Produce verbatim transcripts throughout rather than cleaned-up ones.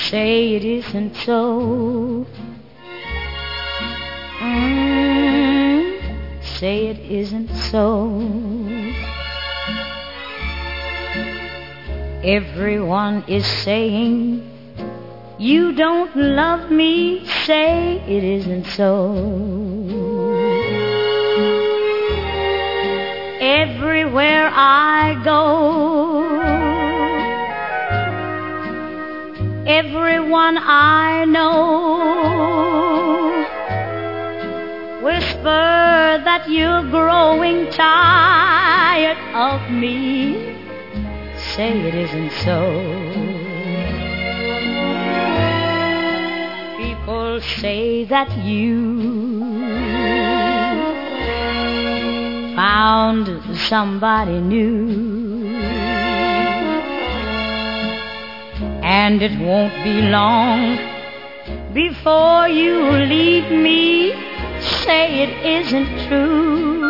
Say it isn't so. Mm, say it isn't so. Everyone is saying you don't love me. Say it isn't so. Everywhere I go, everyone I know whisper that you're growing tired of me. Say it isn't so. People say that you found somebody new, and it won't be long before you leave me. Say it isn't true.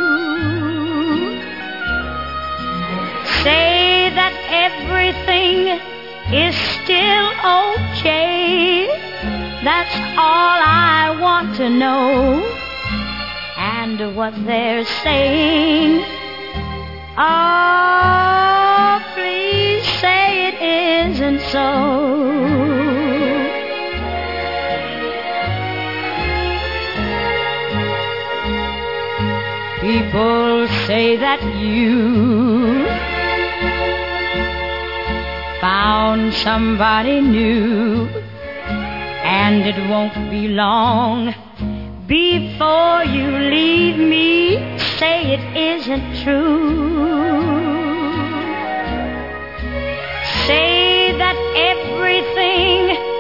Say that everything is still okay. That's all I want to know. And what they're saying, oh, please say it isn't so. People say that you found somebody new, and it won't be long before you leave me. Say it isn't true. Say that everything